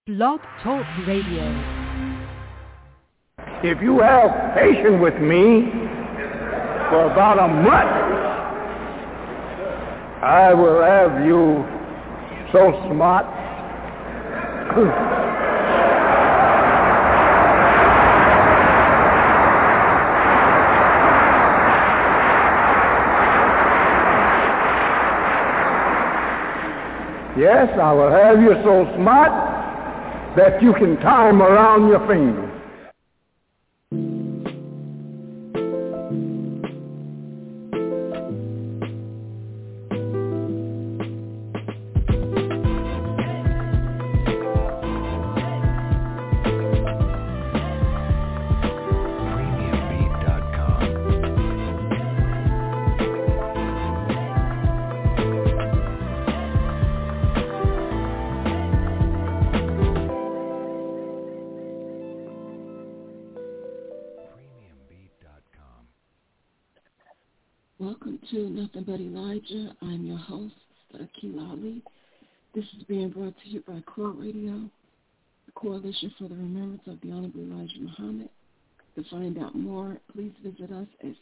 Blog Talk Radio. If you have patience with me for about a month, I will have you so smart. Yes, I will have you so smart that you can tie them around your fingers. Welcome to Nothing But Elijah. I'm your host, Akila Ali. This is being brought to you by Core Radio, the Coalition for the Remembrance of the Honorable Elijah Muhammad. To find out more, please visit us at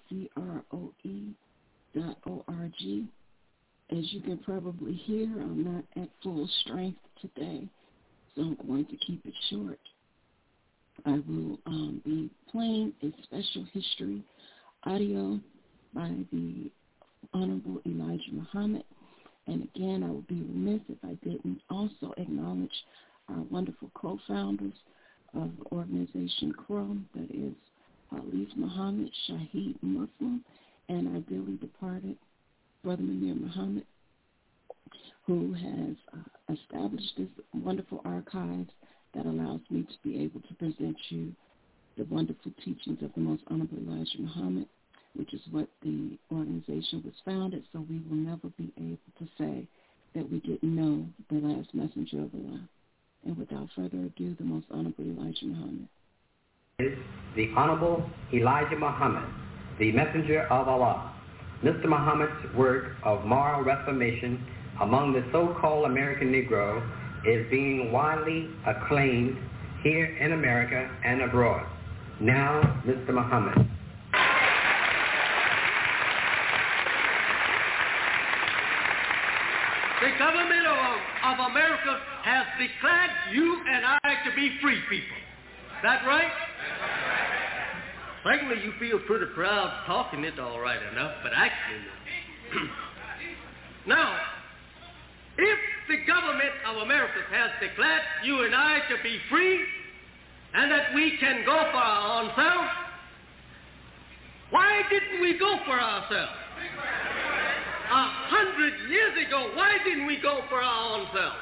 CROE.org. As you can probably hear, I'm not at full strength today, so I'm going to keep it short. I will be playing a special history audio by the Honorable Elijah Muhammad. And again, I would be remiss if I didn't also acknowledge our wonderful co-founders of the organization CROM, that is Khalif Muhammad, Shaheed Muslim, and our dearly departed Brother Munir Muhammad, who has established this wonderful archive that allows me to be able to present you the wonderful teachings of the Most Honorable Elijah Muhammad, which is what the organization was founded, so we will never be able to say that we didn't know the last messenger of Allah. And without further ado, the Most Honorable Elijah Muhammad. The Honorable Elijah Muhammad, the messenger of Allah. Mr. Muhammad's work of moral reformation among the so-called American Negro is being widely acclaimed here in America and abroad. Now, Mr. Muhammad. The government of America has declared you and I to be free people. That right? Frankly, you feel pretty proud talking it all right enough, but actually now, if the government of America has declared you and I to be free and that we can go for our own selves, why didn't we go for ourselves? 100 years ago, why didn't we go for our own selves?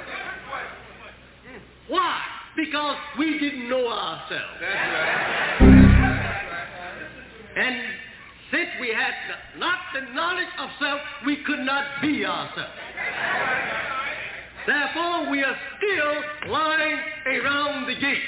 Why? Because we didn't know ourselves. And since we had not the knowledge of self, we could not be ourselves. Therefore, we are still lying around the gate,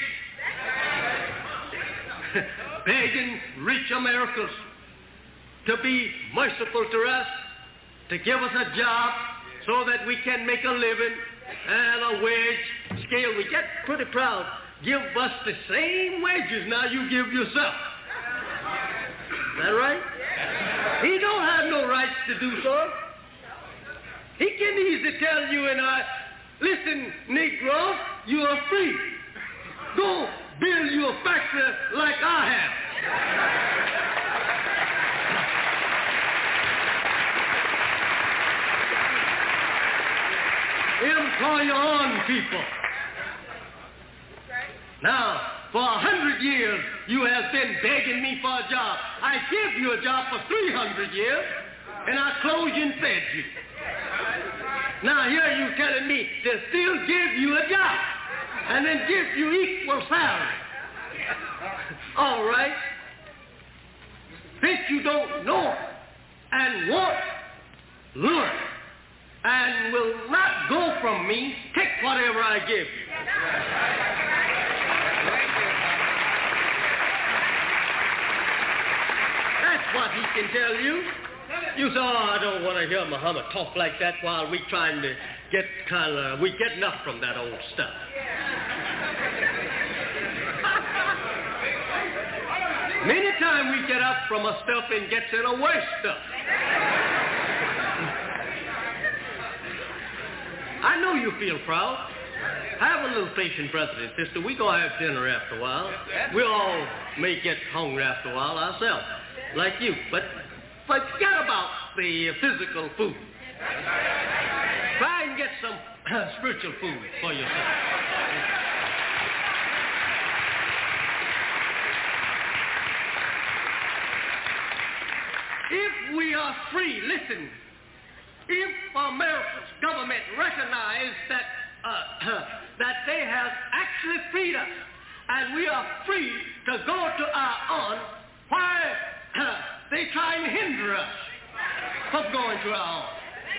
begging rich Americans to be merciful to us, to give us a job so that we can make a living and a wage scale. We get pretty proud. Give us the same wages now you give yourself. Is that right? He don't have no rights to do so. He can easily tell you and I, listen, Negro, you are free. Go build you a factory like I have. Employ your own people. Now, for 100 years, you have been begging me for a job. I give you a job for 300 years, and I clothed you and fed you. Now, here you telling me to still give you a job, and then give you equal salary. All right. Since you don't know and won't learn, and will not go from me, take whatever I give you. That's what he can tell you. You say, oh, I don't want to hear Muhammad talk like that while we trying to get we getting up from that old stuff. Many times we get up from a stuff and gets in a worse stuff. I know you feel proud. Have a little patience, brother and sister. We're going to have dinner after a while. We all may get hungry after a while ourselves, like you. But forget about the physical food. Try and get some spiritual food for yourself. If we are free, listen, if America's government recognizes that that they have actually freed us and we are free to go to our own, why they try and hinder us from going to our own?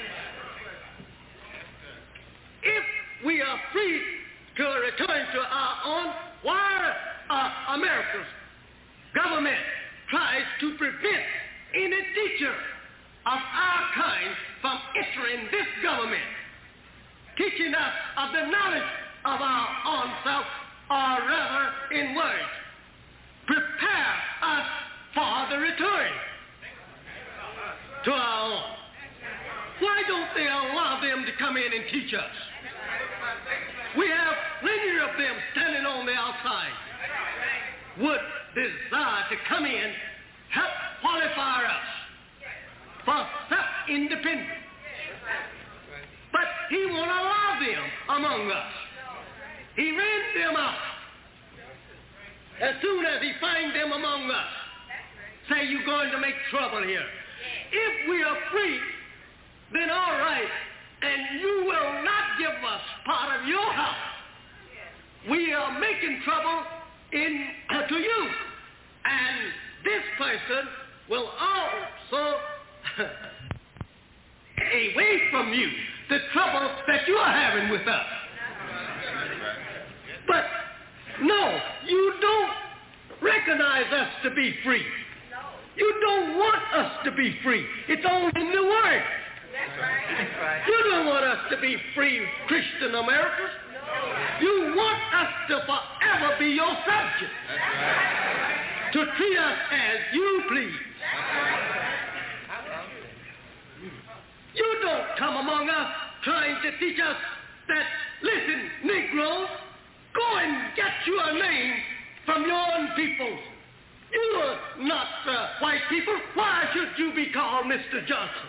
If we are free to return to our own, why America's government tries to prevent any teacher of our kind from entering this government, teaching us of the knowledge of our own self, or rather, in words, prepare us for the return to our own. Why don't they allow them to come in and teach us? We have plenty of them standing on the outside, would desire to come in, help qualify us for self-independence. But he won't allow them among us. He ran them out. As soon as he finds them among us, say you're going to make trouble here. If we are free, then all right, and you will not give us part of your house. We are making trouble to you. And this person will also away from you the trouble that you are having with us. But no, you don't recognize us to be free. You don't want us to be free. It's only in the Word. That's right. You don't want us to be free Christian Americans. You want us to forever be your subjects. To treat us as you please. You don't come among us trying to teach us that, listen, Negroes, go and get you a name from your own peoples. You are not white people. Why should you be called Mr. Johnson?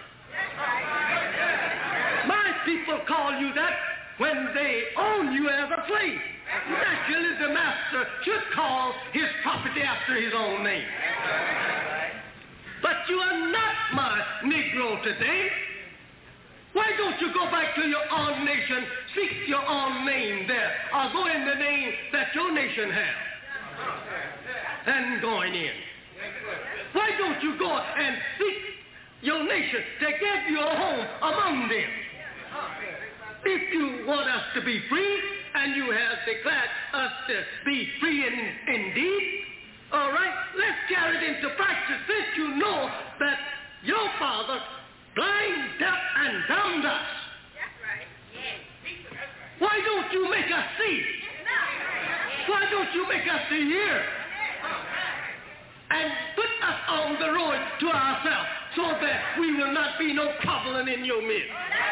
My people call you that when they own you as a slave. Naturally, the master should call his property after his own name. But you are not my Negro today. Why don't you go back to your own nation, seek your own name there, or go in the name that your nation has, and going in? Why don't you go and seek your nation to get you a home among them? If you want us to be free, and you have declared us to be free indeed, all right, let's carry it into practice since you know that your father blind, deaf, and dumb us. That's right. Yes. Why don't you make us see? Why don't you make us see here? And put us on the road to ourselves so that we will not be no troubling in your midst.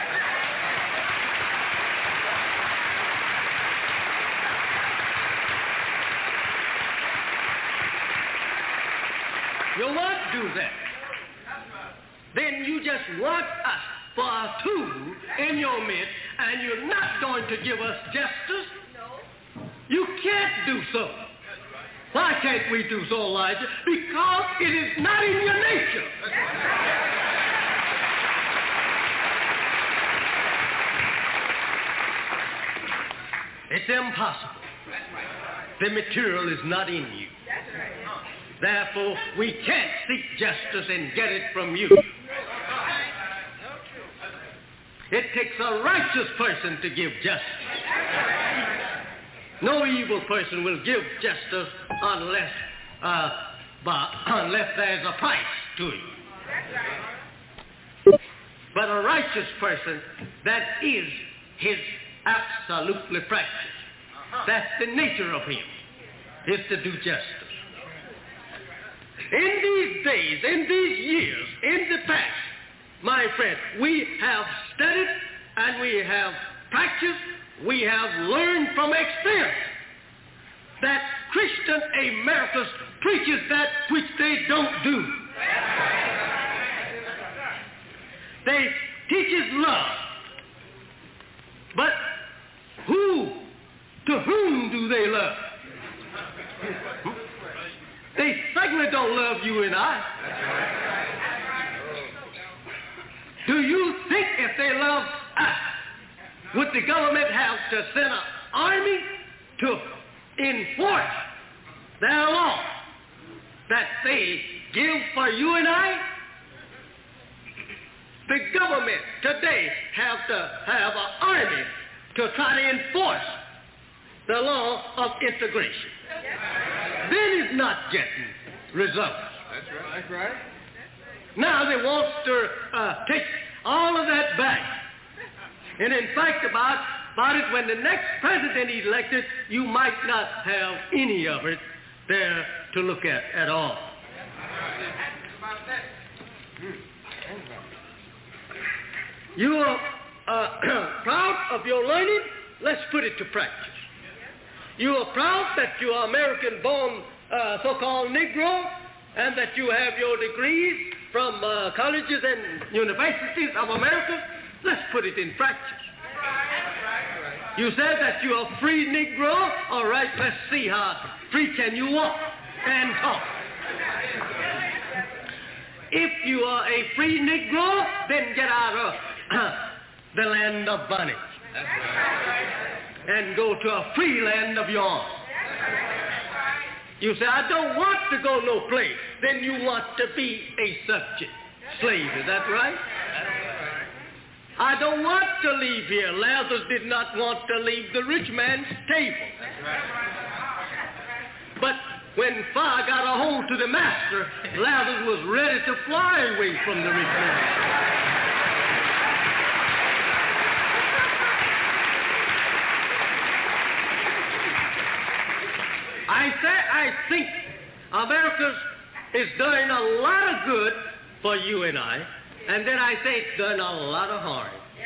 You won't do that. Then you just want us for a tool in your midst, and you're not going to give us justice. No. You can't do so. Why can't we do so, Elijah? Because it is not in your nature. It's impossible. The material is not in you. Therefore, we can't seek justice and get it from you. It takes a righteous person to give justice. No evil person will give justice unless there's a price to it. But a righteous person, that is his absolutely practice. That's the nature of him, is to do justice. In these days, in these years, in the past, my friend, we have studied and we have practiced, we have learned from experience that Christian America preaches that which they don't do. They teaches love. But to whom do they love? They certainly don't love you and I. Do you think if they loved us, would the government have to send an army to enforce their law that they give for you and I? The government today have to have an army to try to enforce the law of integration. Then it's not getting results. That's right. Now they want to take all of that back. And in fact, about it, when the next president is elected, you might not have any of it there to look at all. You are proud of your learning? Let's put it to practice. You are proud that you are American-born so-called Negro and that you have your degrees from colleges and universities of America? Let's put it in practice. You said that you are free Negro? All right, let's see how free can you walk and talk. If you are a free Negro, then get out of the land of bondage and go to a free land of your own. You say, I don't want to go no place. Then you want to be a subject, slave. Is that right? I don't want to leave here. Lazarus did not want to leave the rich man's table. But when fire got a hold to the master, Lazarus was ready to fly away from the rich man. I think America is doing a lot of good for you and I, and then I say it's doing a lot of harm.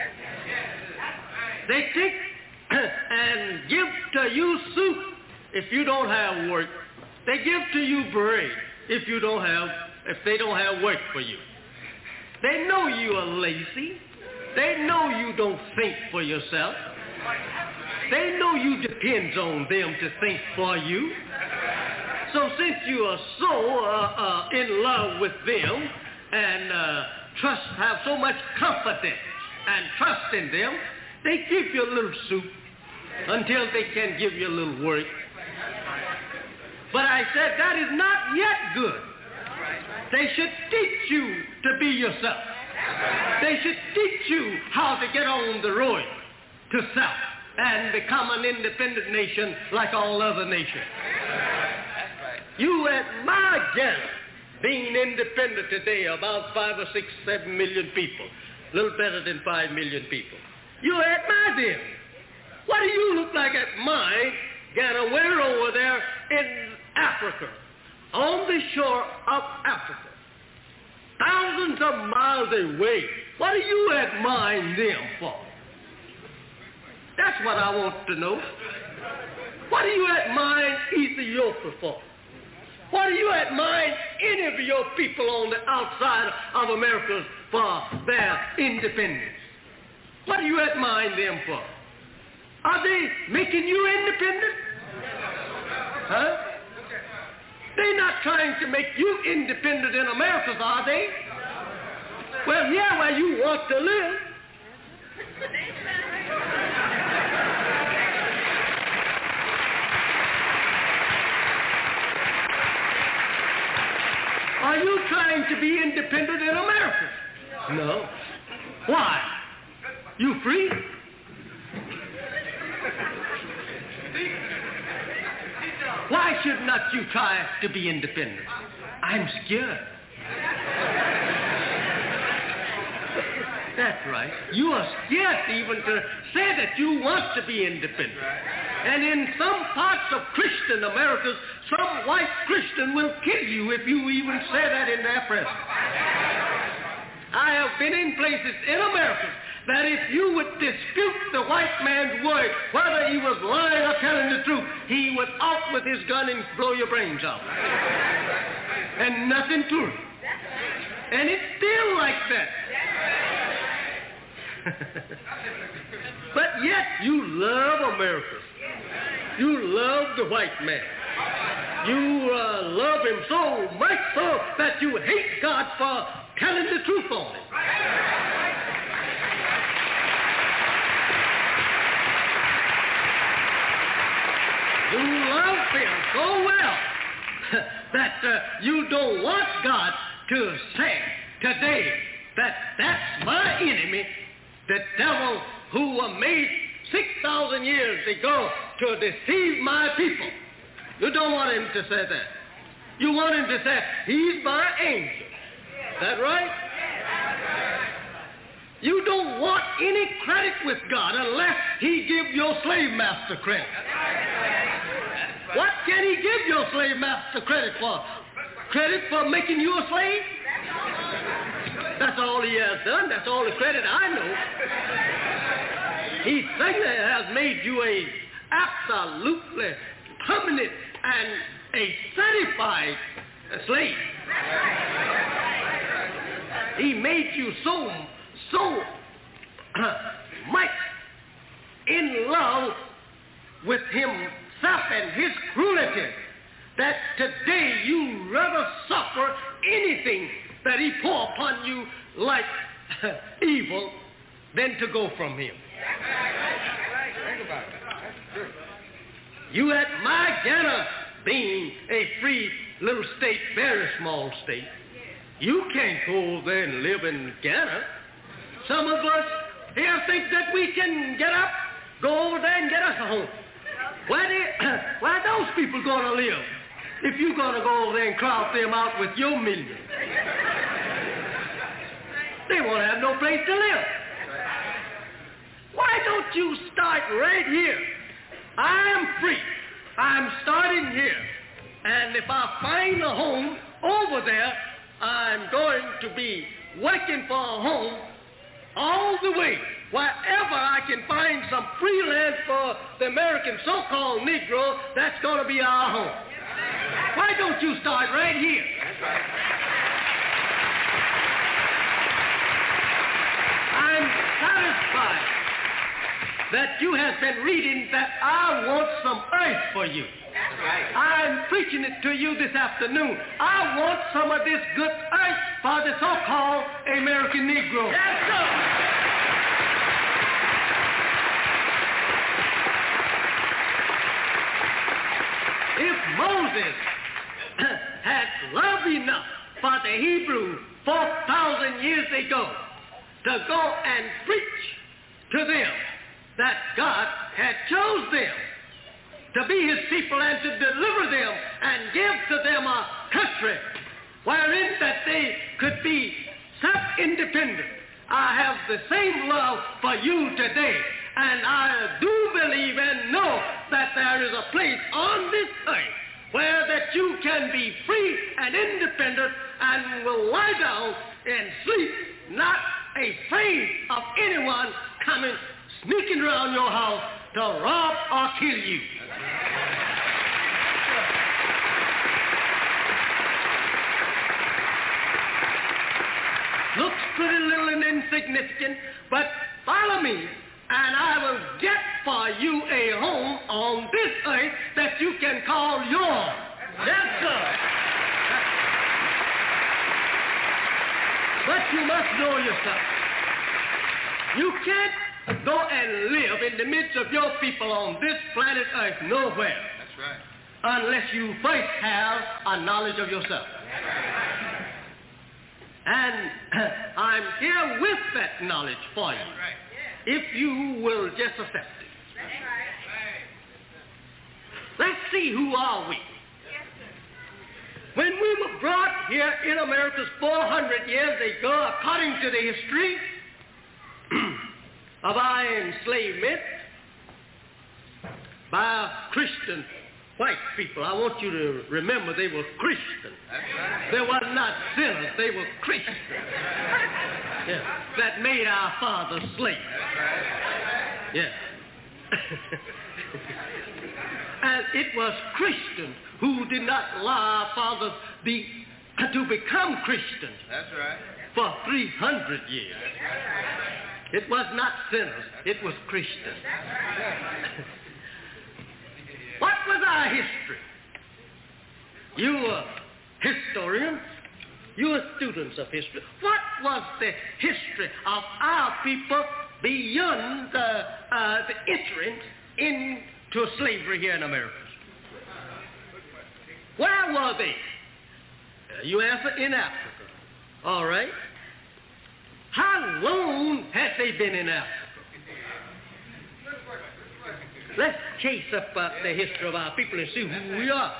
They take and give to you soup if you don't have work. They give to you bread if they don't have work for you. They know you are lazy. They know you don't think for yourself. They know you depends on them to think for you. So since you are so in love with them and have so much confidence and trust in them, they give you a little soup until they can give you a little work. But I said that is not yet good. They should teach you to be yourself. They should teach you how to get on the road to self and become an independent nation like all other nations. You admire Ghana being independent today, about 5 or 6, 7 million people, a little better than 5 million people. You admire them. What do you look like at mine, Ghana? We're over there in Africa, on the shore of Africa, thousands of miles away. What do you admire them for? That's what I want to know. What do you admire Ethiopia for? What do you admire any of your people on the outside of America for their independence? What do you admire them for? Are they making you independent? Huh? They're not trying to make you independent in America, are they? Well, yeah, where you want to live. Are you trying to be independent in America? No. Why? You free? Why should not you try to be independent? I'm scared. That's right. You are scared even to say that you want to be independent. And in some parts of Christian America, some white Christian will kill you if you even say that in their presence. I have been in places in America that if you would dispute the white man's word, whether he was lying or telling the truth, he would out with his gun and blow your brains out. And nothing to it. And it's still like that. But yet you love America. You love the white man. You love him so much so that you hate God for telling the truth on it. You love him so well that you don't want God to say today that that's my enemy, the devil who was made 6,000 years ago to deceive my people. You don't want him to say that. You want him to say, he's my angel. Is that right? You don't want any credit with God unless he give your slave master credit. What can he give your slave master credit for? Credit for making you a slave? That's all he has done. That's all the credit I know. He certainly has made you a absolutely permanent and a certified slave. He made you so much in love with himself and his cruelty that today you rather suffer anything that he pour upon you like evil than to go from him. Think about that. That's true. You at my Ghana, being a free little state, very small state, you can't go over there and live in Ghana. Some of us here think that we can get up, go over there and get us a home. Where those people going to live if you're going to go over there and crowd them out with your millions? They won't have no place to live. Why don't you start right here? I'm free. I'm starting here. And if I find a home over there, I'm going to be working for a home all the way. Wherever I can find some free land for the American so-called Negro, that's going to be our home. Why don't you start right here? I'm satisfied that you have been reading that I want some earth for you. I'm preaching it to you this afternoon. I want some of this good earth for the so-called American Negro. Yes, sir. If Moses had love enough for the Hebrew 4,000 years ago to go and preach to them that God had chose them to be his people and to deliver them and give to them a country wherein that they could be self-independent, I have the same love for you today. And I do believe and know that there is a place on this earth where that you can be free and independent and will lie down and sleep, not afraid of anyone coming sneaking around your house to rob or kill you. Looks pretty little and insignificant, but follow me, and I will get for you a home on this earth that you can call yours. Yes, sir. But you must know yourself. You can't go and live in the midst of your people on this planet earth nowhere. That's right. Unless you first have a knowledge of yourself. And I'm here with that knowledge for you. If you will just accept it. Let's see, who are we? When we were brought here in America 400 years ago, according to the history of our enslavement, by Christian white people. I want you to remember they were Christians. They were not sinners. They were Christians. Yeah. That made our fathers slaves. Yeah. And it was Christians who did not allow our fathers to become Christians. That's right. For 300 years. It was not sinners. It was Christians. What was our history? You are historians. You are students of history. What was the history of our people beyond the entering into slavery here in America? Where were they? You answer, in Africa. All right. How long had they been in Africa? Let's chase up the history of our people and see who we are.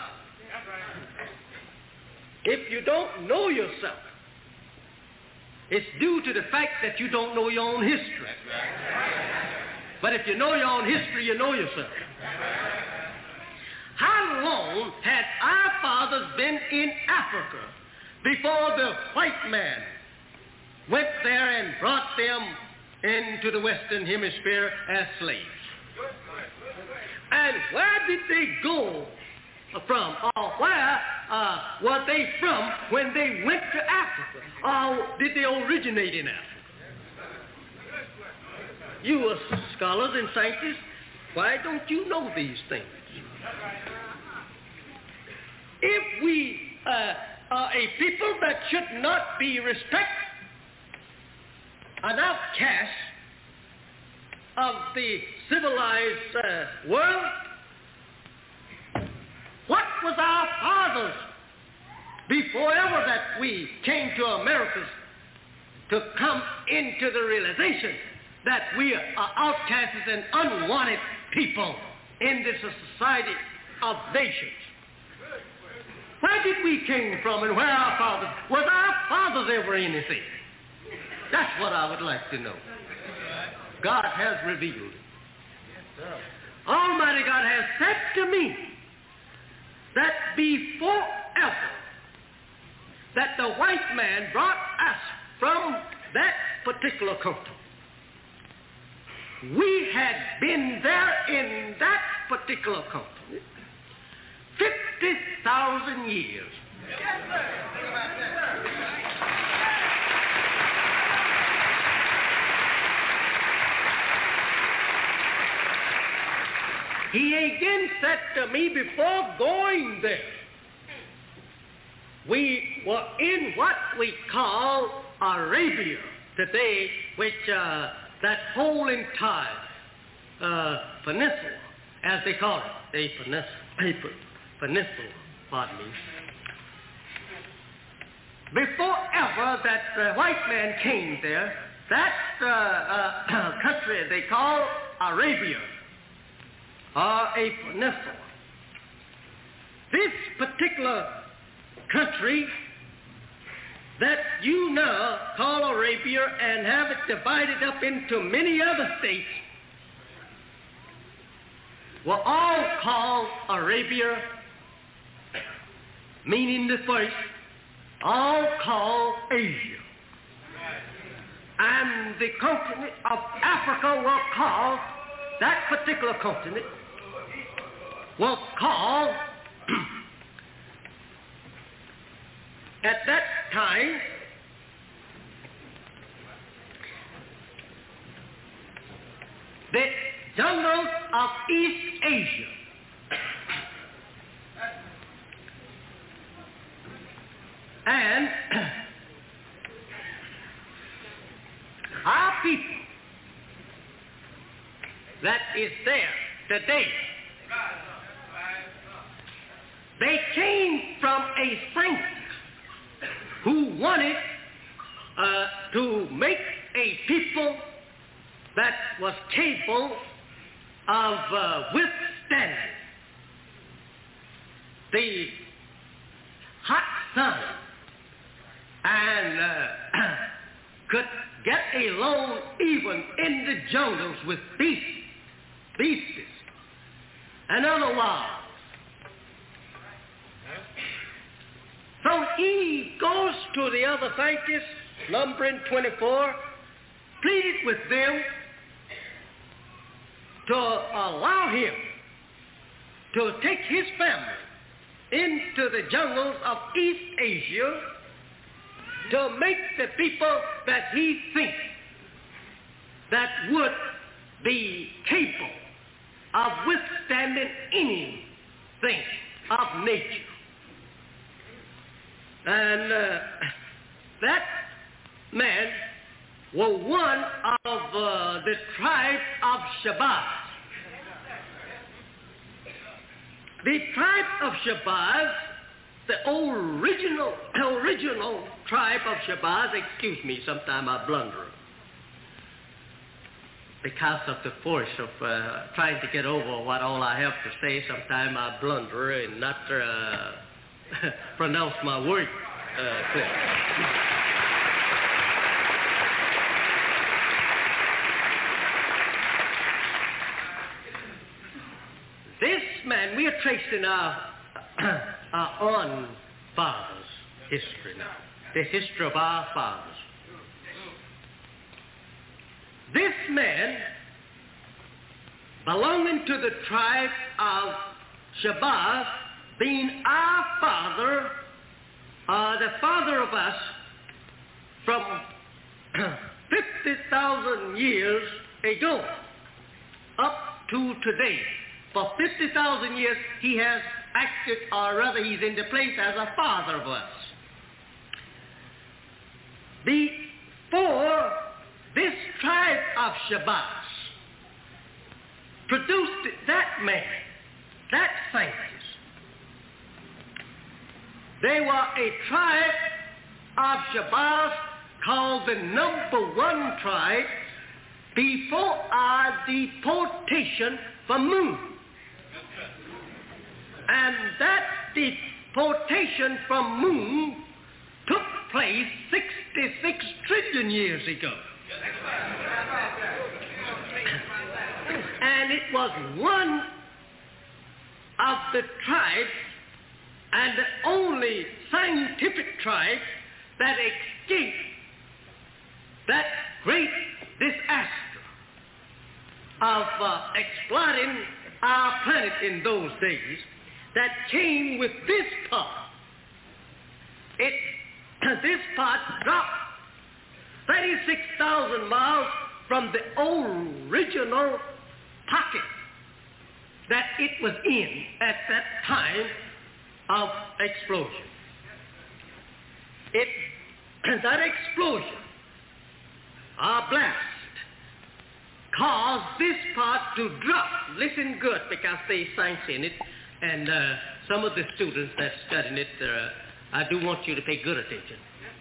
If you don't know yourself, it's due to the fact that you don't know your own history. But if you know your own history, you know yourself. How long had our fathers been in Africa before the white man went there and brought them into the Western Hemisphere as slaves? And where did they go from? Or where were they from when they went to Africa? Or did they originate in Africa? You are scholars and scientists. Why don't you know these things? If we are a people that should not be respected, an outcast of the civilized world, what was our fathers before ever that we came to Americas to come into the realization that we are outcasts and unwanted people in this society of nations? Where did we came from and where our fathers? Was our fathers ever anything? That's what I would like to know. God has revealed it. Almighty God has said to me that before ever that the white man brought us from that particular country, we had been there in that particular country 50,000 years. He again said to me before going there, we were in what we call Arabia today, which that whole entire peninsula, as they call it, a peninsula, pardon me. Before ever that white man came there, that country they call Arabia, or a peninsula. This particular country that you now call Arabia and have it divided up into many other states were all called Arabia, meaning the first, all called Asia. And the continent of Africa was called, that particular continent was called at that time the jungles of East Asia. And our people that is there today, they came from a saint who wanted to make a people that was capable of withstanding the hot sun and could get along even in the jungles with beasts. another wild. So he goes to the other scientists, numbering 24, pleaded with them to allow him to take his family into the jungles of East Asia to make the people that he thinks that would be capable of withstanding anything of nature. And that man was one of the tribe of Shabazz. The tribe of Shabazz, the original tribe of Shabazz, excuse me, sometime I blunder, because of the force of trying to get over what all I have to say, sometime I blunder and not pronounce my word clearly. This man, we are tracing our own fathers' history now, the history of our fathers. This man, belonging to the tribe of Shabazz, being our father, the father of us, from 50,000 years ago up to today. For 50,000 years, he has acted, or rather he's in the place as a father of us. Before this tribe of Shabazz produced that man, that scientist, they were a tribe of Shabazz called the number one tribe before our deportation from Moon. And that deportation from Moon took place 66 trillion years ago. And it was one of the tribes, and the only scientific tribe, that escaped that great disaster of exploiting our planet in those days, that came with this part. This part dropped 36,000 miles from the original pocket that it was in at that time of explosion. That explosion, our blast, caused this part to drop. Listen good, because there's science in it, and some of the students that studying it, I do want you to pay good attention.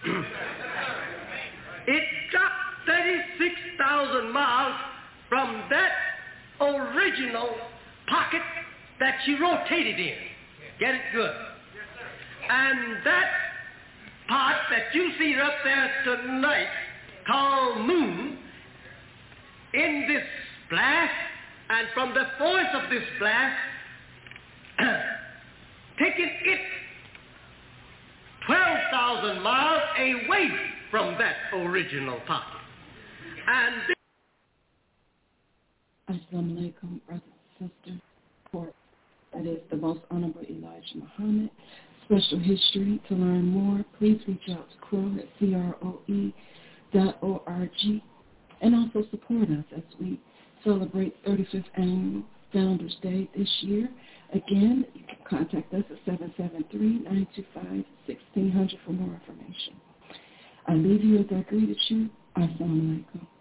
It dropped 36,000 miles from that original pocket that she rotated in. Get it good. And that part that you see up there tonight, called Moon, in this blast, and from the force of this blast, taking it 12,000 miles away from that original pocket. And this... Assalamu alaikum, brothers and sisters. Court, that is the Most Honorable Elijah Muhammad. Special History. To learn more, please reach out to CROE at CROE.org, and also support us as we celebrate 35th Annual Founders Day this year. Again, you can contact us at 773-925-1600 for more information. I leave you as I greeted you. Assalamu alaikum.